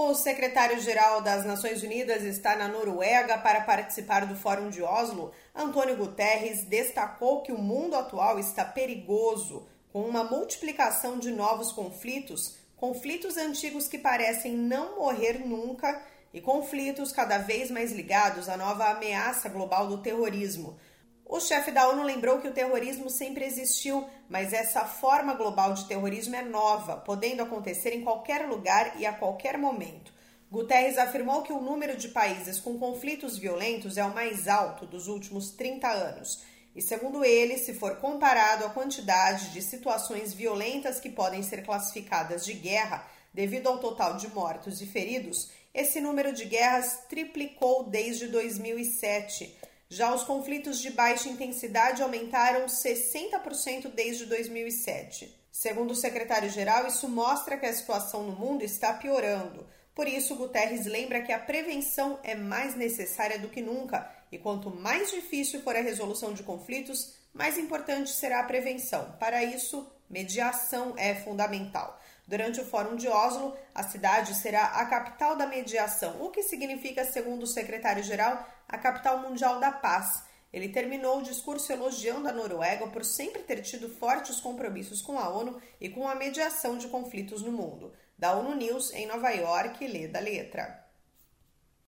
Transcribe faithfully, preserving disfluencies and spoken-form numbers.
O secretário-geral das Nações Unidas está na Noruega para participar do Fórum de Oslo. Antônio Guterres destacou que o mundo atual está perigoso, com uma multiplicação de novos conflitos, conflitos antigos que parecem não morrer nunca e conflitos cada vez mais ligados à nova ameaça global do terrorismo. O chefe da ONU lembrou que o terrorismo sempre existiu, mas essa forma global de terrorismo é nova, podendo acontecer em qualquer lugar e a qualquer momento. Guterres afirmou que o número de países com conflitos violentos é o mais alto dos últimos trinta anos. E, segundo ele, se for comparado à quantidade de situações violentas que podem ser classificadas de guerra devido ao total de mortos e feridos, esse número de guerras triplicou desde dois mil e sete. Já os conflitos de baixa intensidade aumentaram sessenta por cento desde dois mil e sete. Segundo o secretário-geral, isso mostra que a situação no mundo está piorando. Por isso, Guterres lembra que a prevenção é mais necessária do que nunca e quanto mais difícil for a resolução de conflitos, mais importante será a prevenção. Para isso, mediação é fundamental. Durante o Fórum de Oslo, a cidade será a capital da mediação, o que significa, segundo o secretário-geral, a capital mundial da paz. Ele terminou o discurso elogiando a Noruega por sempre ter tido fortes compromissos com a ONU e com a mediação de conflitos no mundo. Da ONU News, em Nova York, lê da letra.